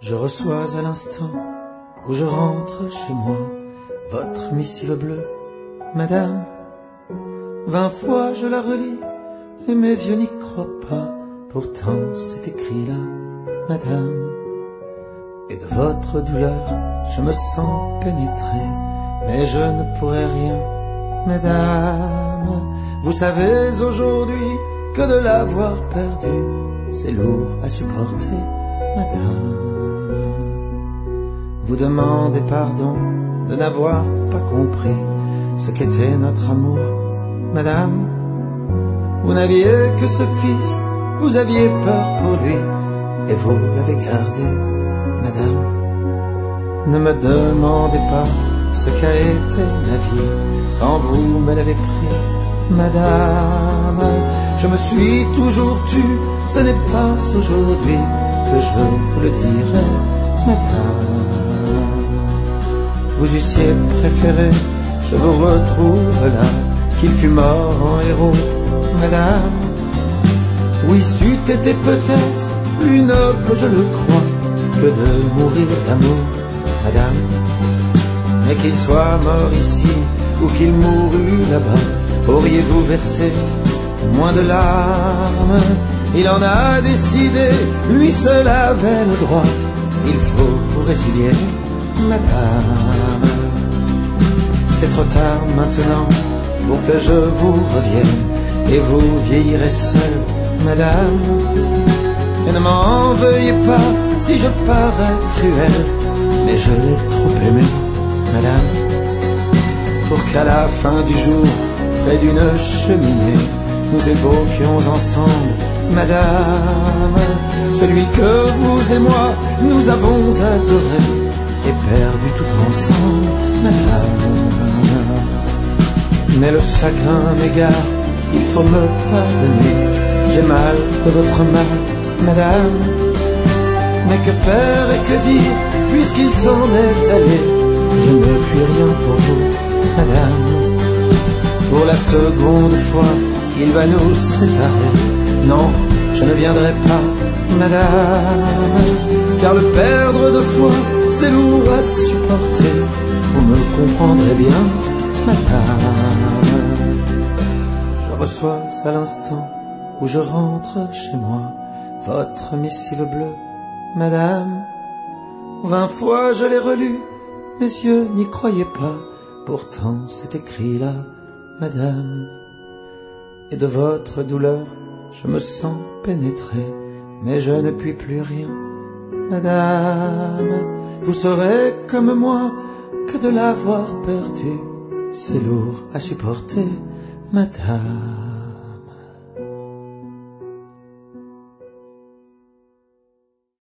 Je reçois à l'instant où je rentre chez moi votre missive bleue, madame. 20 fois je la relis et mes yeux n'y croient pas. Pourtant c'est écrit là, madame. Et de votre douleur je me sens pénétré, mais je ne pourrai rien, madame. Vous savez aujourd'hui que de l'avoir perdu, c'est lourd à supporter, madame. Vous demandez pardon de n'avoir pas compris ce qu'était notre amour, madame. Vous n'aviez que ce fils, vous aviez peur pour lui, et vous l'avez gardé, madame. Ne me demandez pas ce qu'a été ma vie quand vous me l'avez pris, madame. Je me suis toujours tu, ce n'est pas aujourd'hui que je vous le dirai, madame. Vous eussiez préféré, je vous retrouve là, qu'il fût mort en héros, madame. Oui, c'eût été peut-être plus noble, je le crois, que de mourir d'amour, madame. Mais qu'il soit mort ici ou qu'il mourût là-bas, auriez-vous versé moins de larmes? Il en a décidé, lui seul avait le droit. Il faut vous résilier, madame. C'est trop tard maintenant pour que je vous revienne, et vous vieillirez seul, madame. Et ne m'en veuillez pas si je parais cruel, mais je l'ai trop aimé, madame, pour qu'à la fin du jour, près d'une cheminée, nous évoquions ensemble, madame, celui que vous et moi nous avons adoré et perdu tout ensemble, madame. Mais le chagrin m'égare, il faut me pardonner, j'ai mal de votre mal, madame. Mais que faire et que dire, puisqu'il s'en est allé, je n'ai plus rien pour vous, madame. Pour la seconde fois, il va nous séparer. Non, je ne viendrai pas, madame, car le perdre deux fois, c'est lourd à supporter. Vous me comprendrez bien, madame. Je reçois à l'instant où je rentre chez moi votre missive bleue, madame. 20 fois je l'ai relue, mes yeux n'y croyaient pas. Pourtant c'est écrit là, madame. Et de votre douleur je me sens pénétré, mais je ne puis plus rien, madame. Vous saurez comme moi que de l'avoir perdu, c'est lourd à supporter, madame.